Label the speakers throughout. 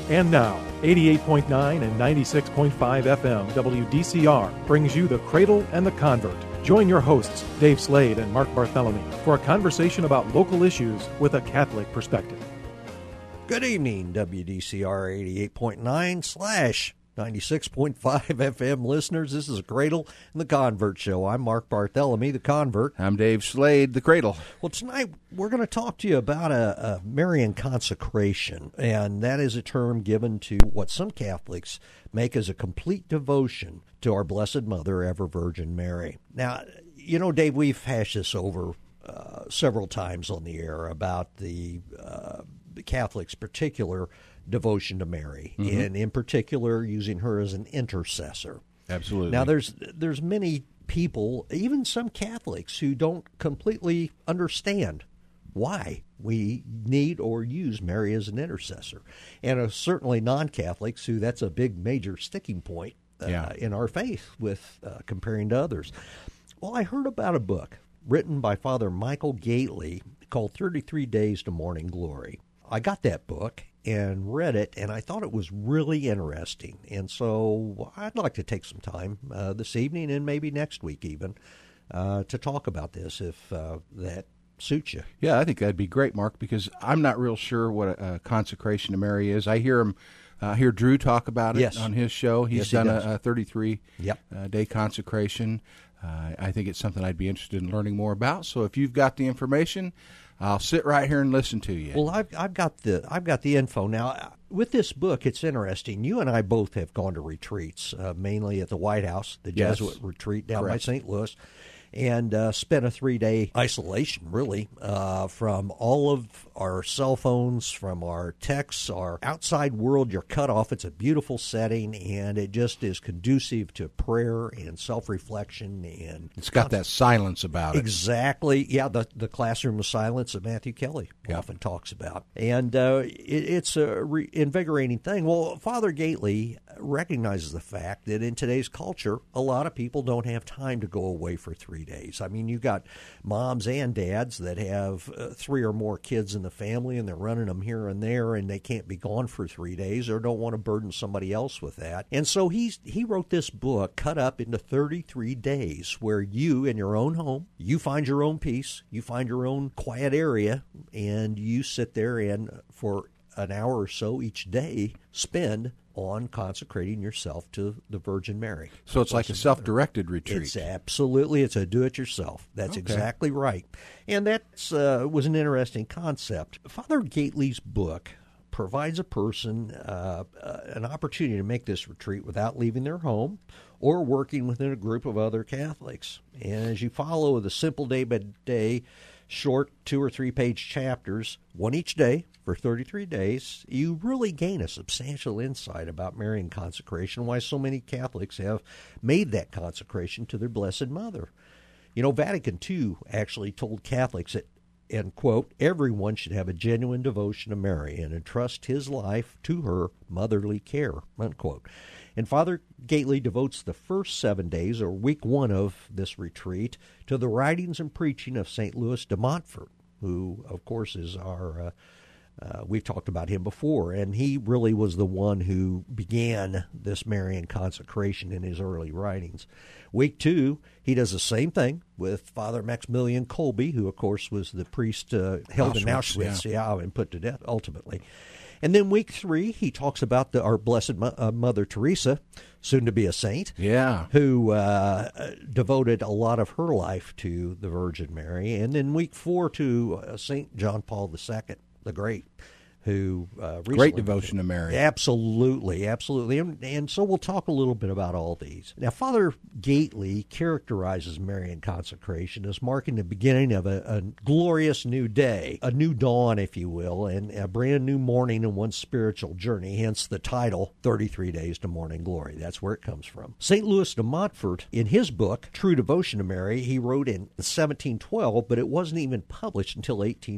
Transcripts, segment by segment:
Speaker 1: And now, 88.9 and 96.5 FM WDCR brings you The Cradle and the Convert. Join your hosts, Dave Slade and Mark Bartholomew, for a conversation about local issues with a Catholic perspective.
Speaker 2: Good evening, WDCR 88.9/96.5 FM listeners. This is The Cradle and the Convert Show. I'm Mark Bartholomew, the Convert.
Speaker 3: I'm Dave Slade, the Cradle.
Speaker 2: Well, tonight we're going to talk to you about a Marian consecration, and that is a term given to what some Catholics make as a complete devotion to our Blessed Mother, Ever Virgin Mary. Now, you know, Dave, we've hashed this over several times on the air about the Catholics' particular devotion to Mary, and in particular using her as an intercessor.
Speaker 3: Absolutely.
Speaker 2: Now, there's many people, even some Catholics, who don't completely understand why we need or use Mary as an intercessor, and certainly non-Catholics who that's a big major sticking point in our faith with comparing to others. Well, I heard about a book written by Father Michael Gately called 33 Days to Morning Glory. I got that book and read it, and I thought it was really interesting. And so I'd like to take some time this evening and maybe next week even to talk about this if that suits you.
Speaker 3: Yeah, I think that'd be great, Mark, because I'm not real sure what a consecration to Mary is. I hear Drew talk about it on his show. He's done a 33-day consecration. I think it's something I'd be interested in learning more about. So if you've got the information, I'll sit right here and listen to you.
Speaker 2: Well, I've got the info now. With this book, it's interesting. You and I both have gone to retreats, mainly at the White House, the Jesuit retreat down by St. Louis, and spent a 3-day isolation, really, from all of our cell phones, from our texts, our outside world. You're cut off. It's a beautiful setting, and it just is conducive to prayer and self-reflection. And
Speaker 3: it's got that silence about it.
Speaker 2: Exactly. Yeah, the classroom of silence that Matthew Kelly often talks about. And it's a invigorating thing. Well, Father Gately recognizes the fact that in today's culture, a lot of people don't have time to go away for 3 days. I mean, you've got moms and dads that have 3 or more kids in the family, and they're running them here and there, and they can't be gone for 3 days or don't want to burden somebody else with that. And so he wrote this book cut up into 33 days where you, in your own home, you find your own peace, you find your own quiet area, and you sit there and for an hour or so each day spend on consecrating yourself to the Virgin Mary.
Speaker 3: So it's like a self-directed retreat.
Speaker 2: It's a do-it-yourself. That's exactly right. And that was an interesting concept. Father Gately's book provides a person an opportunity to make this retreat without leaving their home or working within a group of other Catholics. And as you follow the simple day-by-day, short 2 or 3 page chapters, one each day for 33 days, you really gain a substantial insight about Marian consecration, why so many Catholics have made that consecration to their Blessed Mother. You know, Vatican II actually told Catholics that, and quote, everyone should have a genuine devotion to Mary and entrust his life to her motherly care, unquote. And Father Gately devotes the first 7 days, or week 1 of this retreat, to the writings and preaching of St. Louis de Montfort, who, of course, is our, we've talked about him before, and he really was the one who began this Marian consecration in his early writings. Week 2, he does the same thing with Father Maximilian Kolbe, who, of course, was the priest held in Auschwitz, and put to death, ultimately. And then week 3, he talks about our Blessed Mother Teresa, soon to be a saint, who devoted a lot of her life to the Virgin Mary. And then week 4 to St. John Paul II, the Great, who
Speaker 3: great devotion to Mary.
Speaker 2: Absolutely. And so we'll talk a little bit about all these. Now, Father Gately characterizes Marian consecration as marking the beginning of a glorious new day, a new dawn, if you will, and a brand new morning in one's spiritual journey, hence the title, 33 Days to Morning Glory. That's where it comes from. St. Louis de Montfort, in his book, True Devotion to Mary, he wrote in 1712, but it wasn't even published until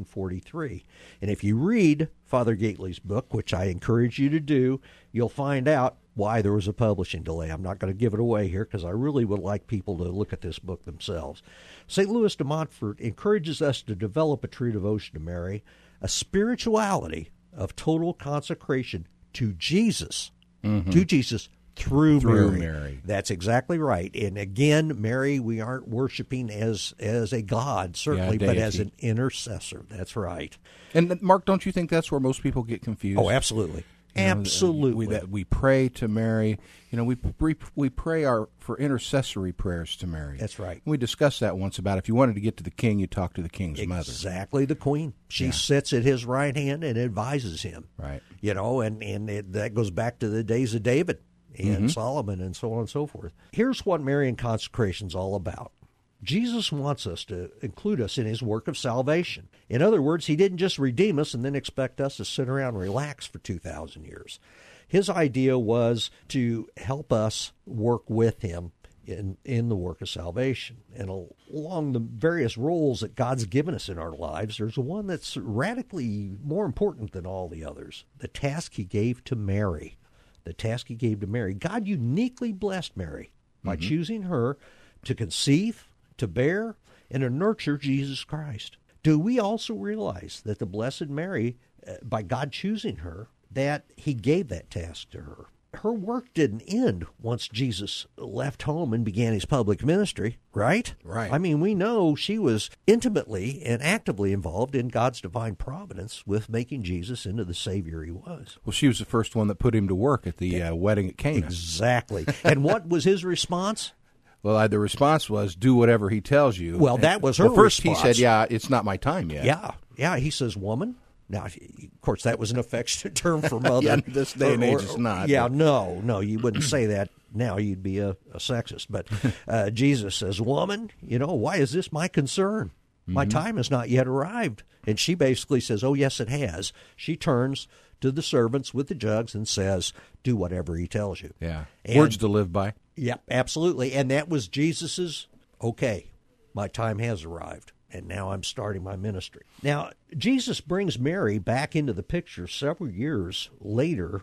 Speaker 2: 1843. And if you read Father Gately's book, which I encourage you to do, you'll find out why there was a publishing delay. I'm not going to give it away here because I really would like people to look at this book themselves. St. Louis de Montfort encourages us to develop a true devotion to Mary, a spirituality of total consecration to Jesus, through Mary. That's exactly right. And again, Mary, we aren't worshiping as a god, certainly, but as an intercessor. That's right.
Speaker 3: And Mark, don't you think that's where most people get confused?
Speaker 2: Oh, absolutely. Absolutely.
Speaker 3: We pray to Mary. We pray for intercessory prayers to Mary.
Speaker 2: That's right.
Speaker 3: We discussed that once about if you wanted to get to the king, you talk to the king's mother.
Speaker 2: Exactly, the queen. She sits at his right hand and advises him.
Speaker 3: Right.
Speaker 2: That goes back to the days of David and Solomon and so on and so forth. Here's what Marian consecration is all about. Jesus wants us to include us in his work of salvation. In other words, he didn't just redeem us and then expect us to sit around and relax for 2,000 years. His idea was to help us work with him in the work of salvation. And along the various roles that God's given us in our lives, there's one that's radically more important than all the others, the task he gave to Mary. God uniquely blessed Mary by choosing her to conceive, to bear, and to nurture Jesus Christ. Do we also realize that the Blessed Mary, by God choosing her, that he gave that task to her? Her work didn't end once Jesus left home and began his public ministry, right?
Speaker 3: Right.
Speaker 2: I mean, we know she was intimately and actively involved in God's divine providence with making Jesus into the Savior he was.
Speaker 3: Well, she was the first one that put him to work at the wedding at Cana.
Speaker 2: Exactly. And what was his response?
Speaker 3: Well, the response was, do whatever he tells you.
Speaker 2: Well, that was her
Speaker 3: first
Speaker 2: response.
Speaker 3: He said, it's not my time yet.
Speaker 2: Yeah. He says, woman. Now, of course, that was an affectionate term for mother.
Speaker 3: This day and age it's not.
Speaker 2: Yeah, no, you wouldn't say that now. You'd be a sexist. But Jesus says, woman, why is this my concern? My time has not yet arrived. And she basically says, oh, yes, it has. She turns to the servants with the jugs and says, do whatever he tells you.
Speaker 3: Yeah, words to live by.
Speaker 2: Yeah, absolutely. And that was Jesus's, okay, my time has arrived, and now I'm starting my ministry. Now, Jesus brings Mary back into the picture several years later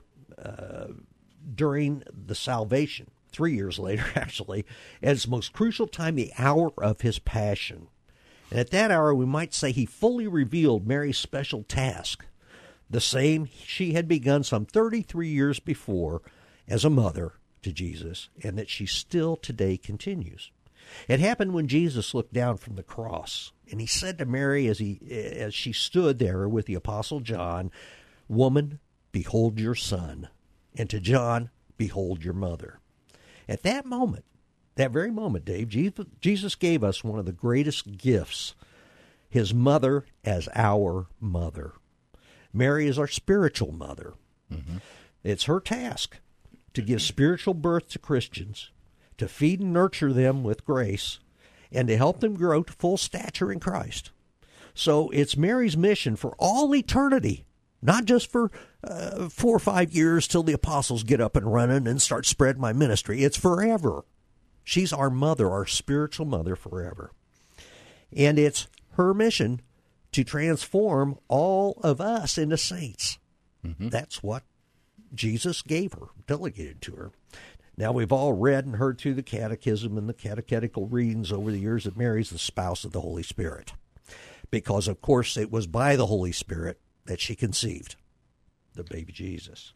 Speaker 2: during the salvation, 3 years later, actually, at his most crucial time, the hour of his passion. And at that hour, we might say he fully revealed Mary's special task, the same she had begun some 33 years before as a mother to Jesus, and that she still today continues. It happened when Jesus looked down from the cross, and he said to Mary as she stood there with the Apostle John, woman, behold your son, and to John, behold your mother. At that moment, that very moment, Dave, Jesus gave us one of the greatest gifts, his mother as our mother. Mary is our spiritual mother. It's her task to give spiritual birth to Christians, to feed and nurture them with grace, and to help them grow to full stature in Christ. So it's Mary's mission for all eternity, not just for 4 or 5 years till the apostles get up and running and start spreading my ministry. It's forever. She's our mother, our spiritual mother forever. And it's her mission to transform all of us into saints. That's what Jesus gave her, delegated to her. Now, we've all read and heard through the catechism and the catechetical readings over the years that Mary's the spouse of the Holy Spirit. Because, of course, it was by the Holy Spirit that she conceived the baby Jesus.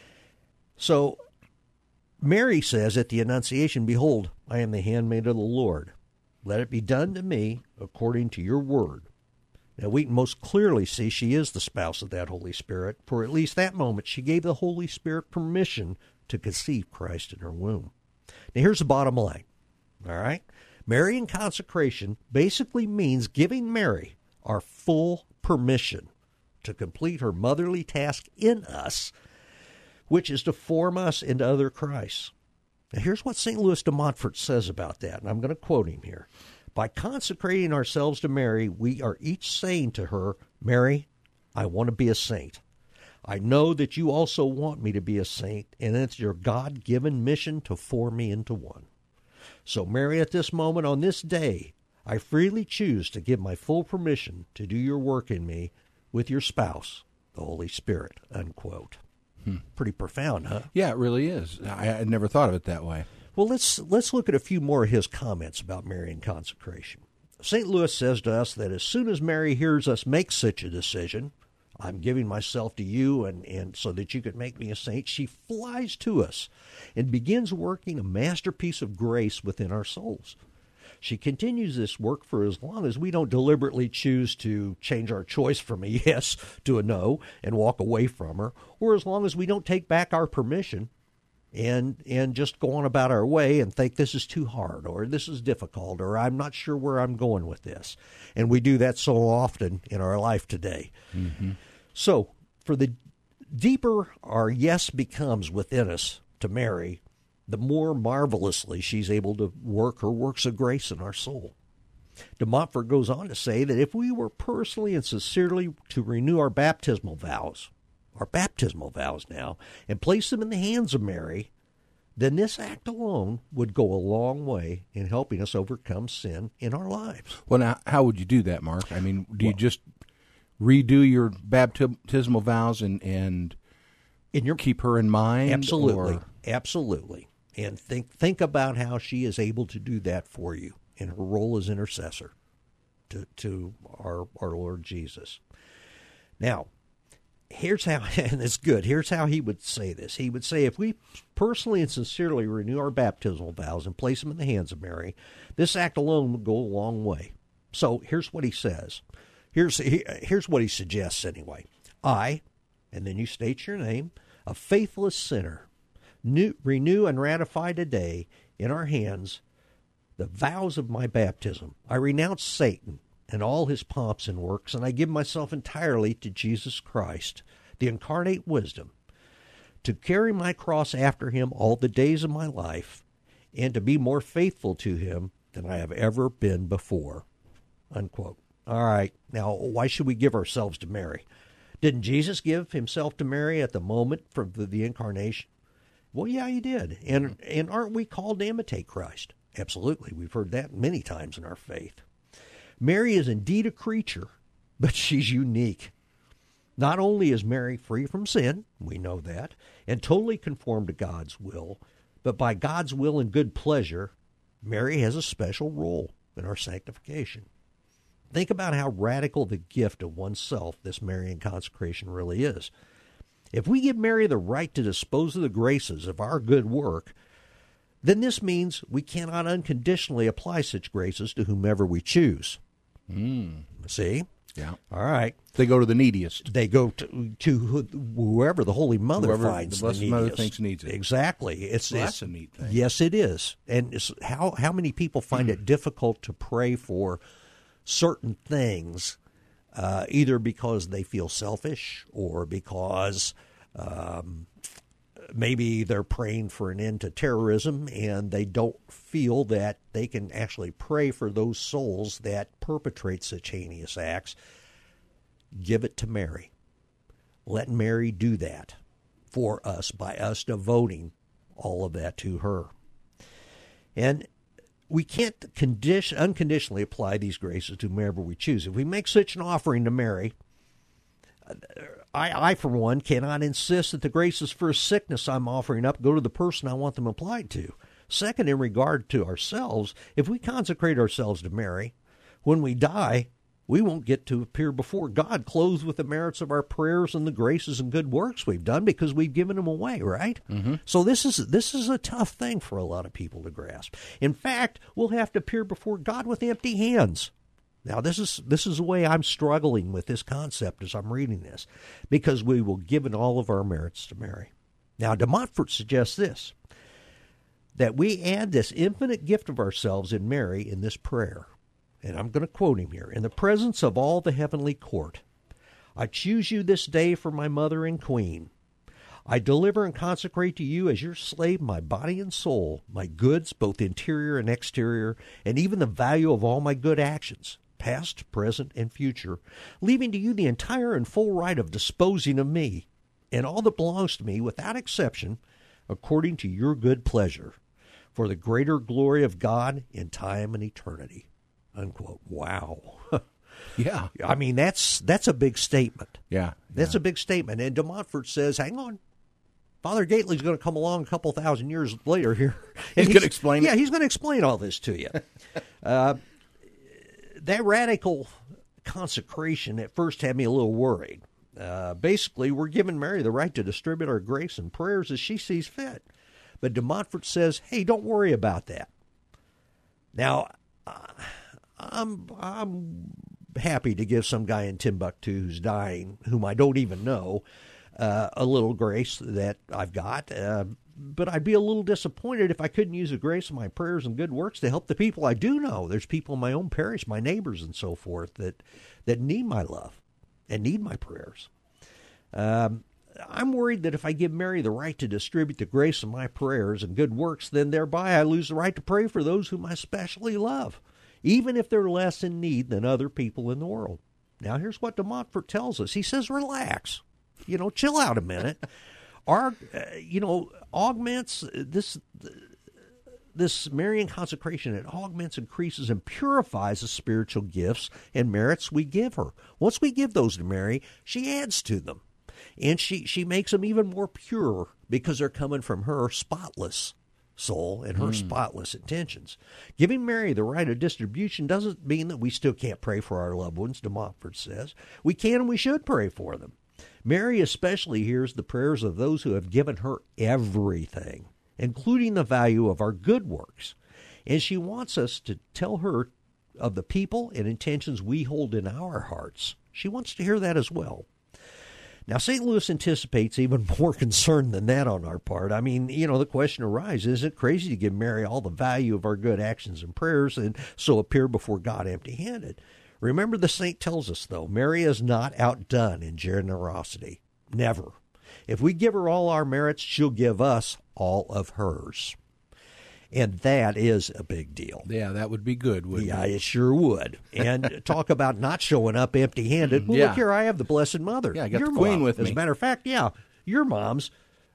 Speaker 2: So, Mary says at the Annunciation, behold, I am the handmaid of the Lord. Let it be done to me according to your word. Now, we can most clearly see she is the spouse of that Holy Spirit. For at least that moment, she gave the Holy Spirit permission to conceive Christ in her womb. Now, here's the bottom line, all right? Marian consecration basically means giving Mary our full permission to complete her motherly task in us, which is to form us into other Christs. Now, here's what St. Louis de Montfort says about that, and I'm going to quote him here. By consecrating ourselves to Mary, we are each saying to her, Mary, I want to be a saint. I know that you also want me to be a saint, and it's your God-given mission to form me into one. So, Mary, at this moment, on this day, I freely choose to give my full permission to do your work in me with your spouse, the Holy Spirit, unquote. Pretty profound, huh?
Speaker 3: Yeah, it really is. I had never thought of it that way.
Speaker 2: Well, let's look at a few more of his comments about Marian consecration. St. Louis says to us that as soon as Mary hears us make such a decision, I'm giving myself to you and so that you could make me a saint, she flies to us and begins working a masterpiece of grace within our souls. She continues this work for as long as we don't deliberately choose to change our choice from a yes to a no and walk away from her, or as long as we don't take back our permission and just go on about our way and think this is too hard or this is difficult or I'm not sure where I'm going with this. And we do that so often in our life today. Mm-hmm. So for the deeper our yes becomes within us to Mary, the more marvelously she's able to work her works of grace in our soul. De Montfort goes on to say that if we were personally and sincerely to renew our baptismal vows now, and place them in the hands of Mary, then this act alone would go a long way in helping us overcome sin in our lives.
Speaker 3: Well, now, how would you do that, Mark? I mean, do you just redo your baptismal vows and keep her in mind?
Speaker 2: Absolutely. And think about how she is able to do that for you in her role as intercessor to our Lord Jesus. Now, here's how, and it's good, here's how he would say this. He would say, if we personally and sincerely renew our baptismal vows and place them in the hands of Mary, this act alone would go a long way. So here's what he says. Here's what he suggests anyway. I, and then you state your name, a faithless sinner, renew and ratify today in our hands the vows of my baptism. I renounce Satan and all his pomps and works, and I give myself entirely to Jesus Christ, the incarnate wisdom, to carry my cross after him all the days of my life, and to be more faithful to him than I have ever been before. Unquote. All right, now why should we give ourselves to Mary? Didn't Jesus give himself to Mary at the moment for the incarnation? Well, yeah, he did. And aren't we called to imitate Christ? Absolutely. We've heard that many times in our faith. Mary is indeed a creature, but she's unique. Not only is Mary free from sin, we know that, and totally conformed to God's will, but by God's will and good pleasure, Mary has a special role in our sanctification. Think about how radical the gift of oneself this Marian consecration really is. If we give Mary the right to dispose of the graces of our good work, then this means we cannot unconditionally apply such graces to whomever we choose. See?
Speaker 3: Yeah.
Speaker 2: All right.
Speaker 3: They go to the neediest.
Speaker 2: They go to whoever the Holy Mother finds the neediest.
Speaker 3: The Blessed Mother thinks needs it.
Speaker 2: Exactly.
Speaker 3: That's a neat thing.
Speaker 2: Yes, it is. And how many people find it difficult to pray for certain things, either because they feel selfish or because maybe they're praying for an end to terrorism and they don't feel that they can actually pray for those souls that perpetrate such heinous acts. Give it to Mary. Let Mary do that for us by us devoting all of that to her. And we can't unconditionally apply these graces to whomever we choose. If we make such an offering to Mary, I, for one, cannot insist that the graces for a sickness I'm offering up go to the person I want them applied to. Second, in regard to ourselves, if we consecrate ourselves to Mary, when we die, we won't get to appear before God clothed with the merits of our prayers and the graces and good works we've done because we've given them away, right? Mm-hmm. So this is a tough thing for a lot of people to grasp. In fact, we'll have to appear before God with empty hands. Now, this is the way I'm struggling with this concept as I'm reading this, because we will give in all of our merits to Mary. Now, de Montfort suggests this, that we add this infinite gift of ourselves in Mary in this prayer. And I'm going to quote him here. In the presence of all the heavenly court, I choose you this day for my mother and queen. I deliver and consecrate to you as your slave my body and soul, my goods, both interior and exterior, and even the value of all my good actions, past, present, and future, leaving to you the entire and full right of disposing of me, and all that belongs to me, without exception, according to your good pleasure, for the greater glory of God in time and eternity. Unquote. Wow.
Speaker 3: Yeah.
Speaker 2: I mean, that's a big statement.
Speaker 3: Yeah.
Speaker 2: That's a big statement. And de Montfort says, hang on. Father Gately's going to come along a couple thousand years later here.
Speaker 3: He's going to explain it?
Speaker 2: Yeah, he's going to explain all this to you. That radical consecration at first had me a little worried. Basically, we're giving Mary the right to distribute our grace and prayers as she sees fit. But de Montfort says, hey, don't worry about that. Now, I'm happy to give some guy in Timbuktu who's dying, whom I don't even know, a little grace that I've got. But I'd be a little disappointed if I couldn't use the grace of my prayers and good works to help the people I do know. There's people in my own parish, my neighbors and so forth, that need my love and need my prayers. I'm worried that if I give Mary the right to distribute the grace of my prayers and good works, then thereby I lose the right to pray for those whom I especially love, even if they're less in need than other people in the world. Now, here's what de Montfort tells us. He says, relax. Chill out a minute. Augments this Marian consecration. It augments, increases, and purifies the spiritual gifts and merits we give her. Once we give those to Mary, she adds to them. And she makes them even more pure because they're coming from her spotless soul and her spotless intentions. Giving Mary the right of distribution doesn't mean that we still can't pray for our loved ones, de Montfort says. We can and we should pray for them. Mary especially hears the prayers of those who have given her everything, including the value of our good works. And she wants us to tell her of the people and intentions we hold in our hearts. She wants to hear that as well. Now, St. Louis anticipates even more concern than that on our part. I mean, the question arises, is it crazy to give Mary all the value of our good actions and prayers and so appear before God empty-handed? Remember, the saint tells us, though, Mary is not outdone in generosity. Never. If we give her all our merits, she'll give us all of hers. And that is a big deal.
Speaker 3: Yeah, that would be good, wouldn't it?
Speaker 2: Yeah, it sure would. And talk about not showing up empty-handed. Well, look here, I have the Blessed Mother.
Speaker 3: Yeah, I got the Queen with me.
Speaker 2: As a matter of fact, yeah, your mom's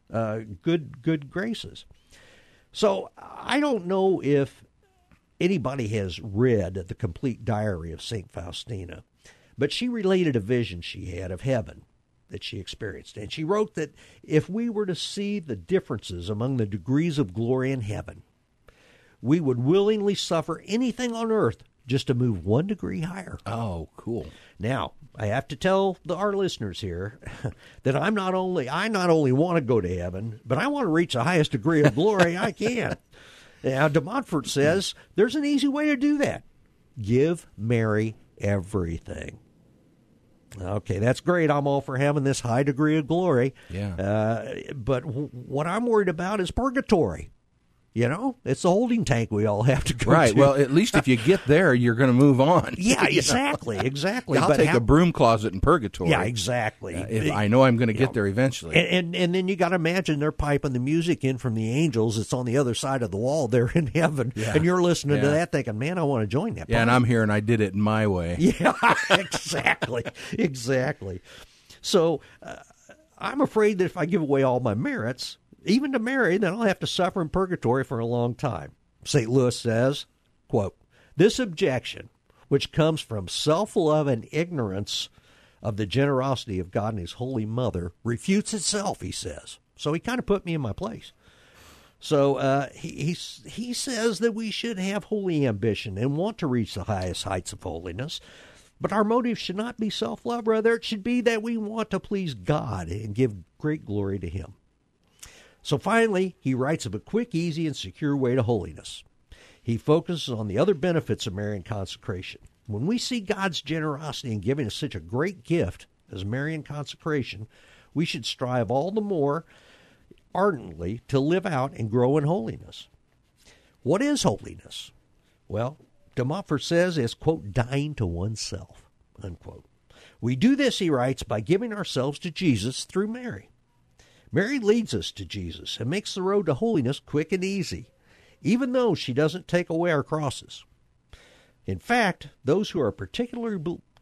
Speaker 2: good graces. So I don't know if anybody has read the complete diary of St. Faustina, but she related a vision she had of heaven that she experienced. And she wrote that if we were to see the differences among the degrees of glory in heaven, we would willingly suffer anything on earth just to move 1 degree higher.
Speaker 3: Oh, cool.
Speaker 2: Now, I have to tell our listeners here that I not only want to go to heaven, but I want to reach the highest degree of glory I can. Now, de Montfort says there's an easy way to do that. Give Mary everything. Okay, that's great. I'm all for having this high degree of glory.
Speaker 3: Yeah.
Speaker 2: But what I'm worried about is purgatory. It's the holding tank we all have to go to.
Speaker 3: Right. Well, at least if you get there, you're going to move on.
Speaker 2: Yeah, exactly.
Speaker 3: I'll take a broom closet in purgatory.
Speaker 2: Yeah, exactly.
Speaker 3: If I know I'm going to get there eventually.
Speaker 2: And then you got to imagine they're piping the music in from the angels. It's on the other side of the wall there in heaven. Yeah. And you're listening to that thinking, man, I want to join that.
Speaker 3: Yeah, and I'm here and I did it my way.
Speaker 2: Yeah, exactly. So I'm afraid that if I give away all my merits, even to Mary, then I'll have to suffer in purgatory for a long time. St. Louis says, quote, this objection, which comes from self-love and ignorance of the generosity of God and His Holy Mother, refutes itself, he says. So he kind of put me in my place. So he says that we should have holy ambition and want to reach the highest heights of holiness, but our motive should not be self-love. Rather, it should be that we want to please God and give great glory to Him. So finally, he writes of a quick, easy, and secure way to holiness. He focuses on the other benefits of Marian consecration. When we see God's generosity in giving us such a great gift as Marian consecration, we should strive all the more ardently to live out and grow in holiness. What is holiness? Well, de Montfort says it's, quote, dying to oneself, unquote. We do this, he writes, by giving ourselves to Jesus through Mary. Mary leads us to Jesus and makes the road to holiness quick and easy, even though she doesn't take away our crosses. In fact, those who are particularly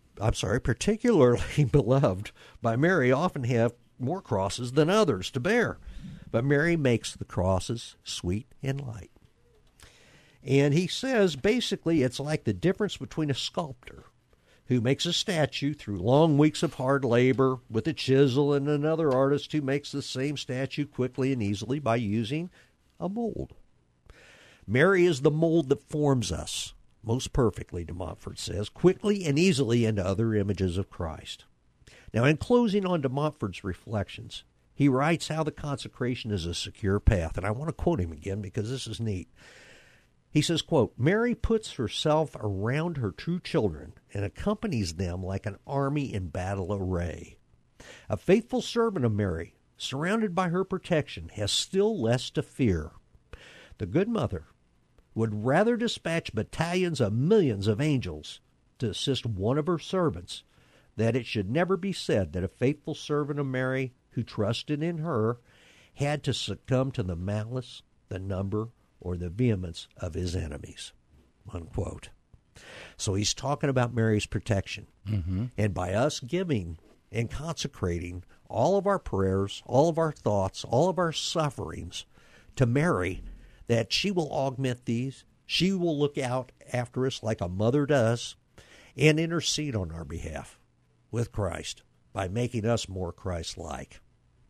Speaker 2: beloved by Mary often have more crosses than others to bear. But Mary makes the crosses sweet and light. And he says, basically, it's like the difference between a sculptor who makes a statue through long weeks of hard labor with a chisel and another artist who makes the same statue quickly and easily by using a mold. Mary is the mold that forms us most perfectly, de Montfort says, quickly and easily into other images of Christ. Now, in closing on de Montfort's reflections, he writes how the consecration is a secure path. And I want to quote him again because this is neat. He says, quote, Mary puts herself around her true children and accompanies them like an army in battle array. A faithful servant of Mary, surrounded by her protection, has still less to fear. The good mother would rather dispatch battalions of millions of angels to assist one of her servants, that it should never be said that a faithful servant of Mary who trusted in her had to succumb to the malice, the number, or the vehemence of his enemies, unquote. So he's talking about Mary's protection. Mm-hmm. And by us giving and consecrating all of our prayers, all of our thoughts, all of our sufferings to Mary, that she will augment these. She will look out after us like a mother does and intercede on our behalf with Christ by making us more Christ-like.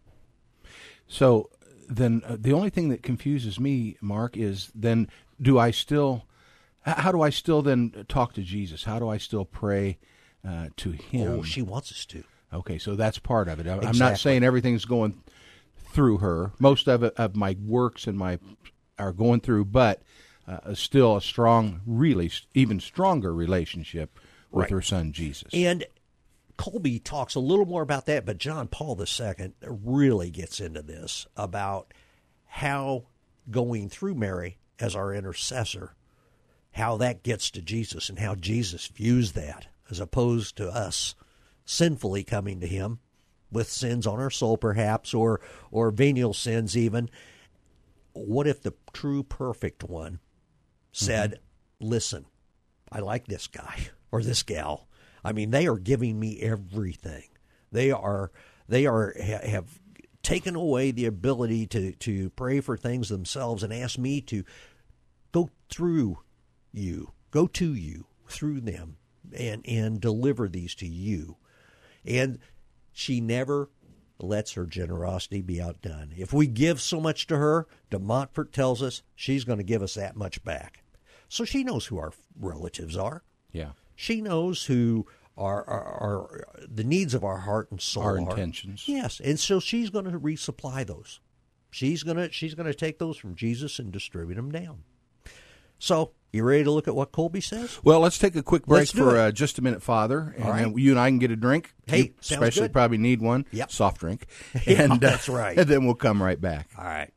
Speaker 3: So then the only thing that confuses me, Mark, is then how do I still then talk to Jesus? How do I still pray to him?
Speaker 2: Oh, she wants us to.
Speaker 3: Okay, so that's part of it.
Speaker 2: Exactly.
Speaker 3: I'm not saying everything's going through her. Most of it, of my works and are going through, but still a strong, really even stronger relationship with her son Jesus.
Speaker 2: And Colby talks a little more about that, but John Paul II really gets into this about how going through Mary as our intercessor, how that gets to Jesus and how Jesus views that as opposed to us sinfully coming to him with sins on our soul perhaps or venial sins even. What if the true perfect one said, listen, I like this guy or this gal. I mean, they are giving me everything. They have taken away the ability to pray for things themselves and ask me to go to you through them and deliver these to you. And she never lets her generosity be outdone. If we give so much to her, de Montfort tells us she's going to give us that much back. So she knows who our relatives are.
Speaker 3: Yeah.
Speaker 2: She knows who are the needs of our heart and soul
Speaker 3: our
Speaker 2: are.
Speaker 3: Intentions.
Speaker 2: Yes, and so she's going to resupply those. She's going to take those from Jesus and distribute them down. So, you ready to look at what Colby says?
Speaker 3: Well, let's take a quick break for just a minute, Father, and then you and I can get a drink.
Speaker 2: Hey,
Speaker 3: you especially
Speaker 2: good.
Speaker 3: Probably need one.
Speaker 2: Yep.
Speaker 3: Soft drink.
Speaker 2: And that's right.
Speaker 3: And then we'll come right back.
Speaker 2: All right.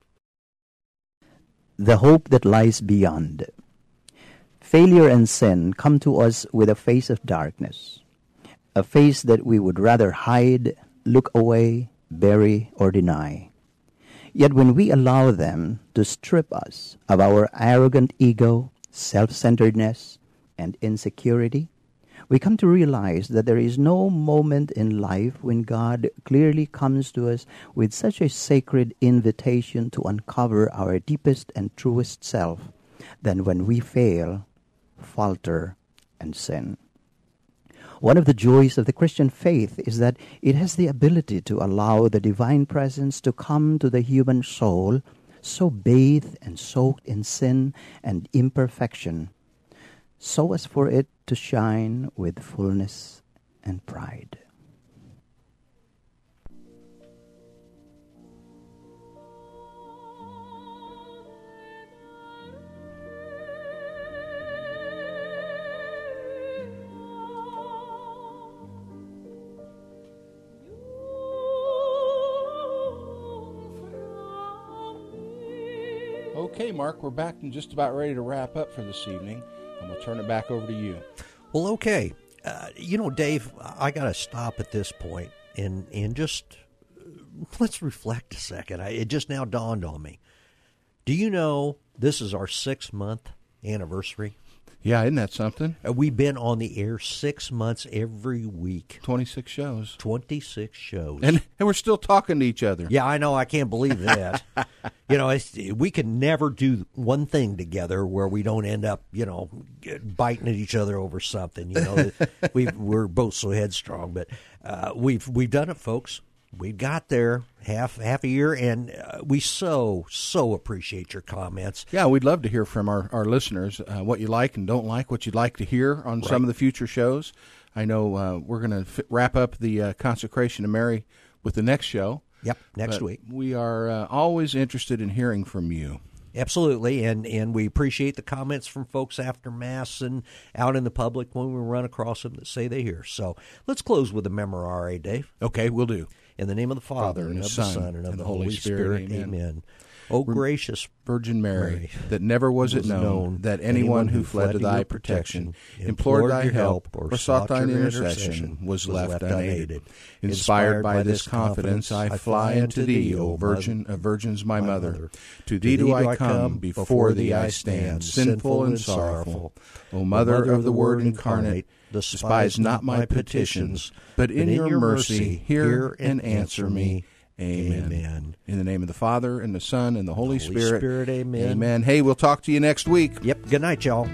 Speaker 4: The hope that lies beyond. Failure and sin come to us with a face of darkness, a face that we would rather hide, look away, bury, or deny. Yet when we allow them to strip us of our arrogant ego, self-centeredness, and insecurity, we come to realize that there is no moment in life when God clearly comes to us with such a sacred invitation to uncover our deepest and truest self than when we fail, falter, and sin. One of the joys of the Christian faith is that it has the ability to allow the divine presence to come to the human soul, so bathed and soaked in sin and imperfection, so as for it to shine with fullness and pride.
Speaker 3: Okay, Mark, we're back and just about ready to wrap up for this evening. I'm going to turn it back over to you.
Speaker 2: Well, okay. Dave, I got to stop at this point and just let's reflect a second. It just now dawned on me. Do you know this is our 6-month anniversary?
Speaker 3: Yeah, isn't that something?
Speaker 2: We've been on the air 6 months every week.
Speaker 3: 26 shows.
Speaker 2: 26 shows.
Speaker 3: And we're still talking to each other.
Speaker 2: Yeah, I know. I can't believe that. We can never do one thing together where we don't end up, biting at each other over something. We're both so headstrong. But we've done it, folks. We got there half a year, and we so appreciate your comments.
Speaker 3: Yeah, we'd love to hear from our listeners what you like and don't like, what you'd like to hear on some of the future shows. I know we're going to wrap up the Consecration of Mary with the next show.
Speaker 2: Yep, next week.
Speaker 3: We are always interested in hearing from you.
Speaker 2: Absolutely, and we appreciate the comments from folks after Mass and out in the public when we run across them that say they hear. So let's close with a memorare, Dave.
Speaker 3: Okay, we'll do.
Speaker 2: In the name of the Father, and of the Son, and of the Holy Spirit. Amen. O gracious
Speaker 3: Virgin Mary, that never was it known that anyone who fled to thy protection, implored thy help, or sought thine intercession, was left unaided. Inspired by this confidence, I fly unto thee, O Virgin of Virgins, my Mother. To thee do I come, before thee I stand, sinful and sorrowful. O Mother of the Word incarnate, despise not my petitions, but in your mercy hear and answer me. Amen. In the name of the Father, and the Son, and the Holy Spirit.
Speaker 2: Amen.
Speaker 3: Amen. Hey, we'll talk to you next week.
Speaker 2: Yep. Good night, y'all.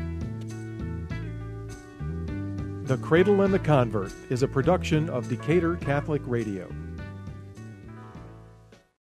Speaker 1: The Cradle and the Convert is a production of Decatur Catholic Radio.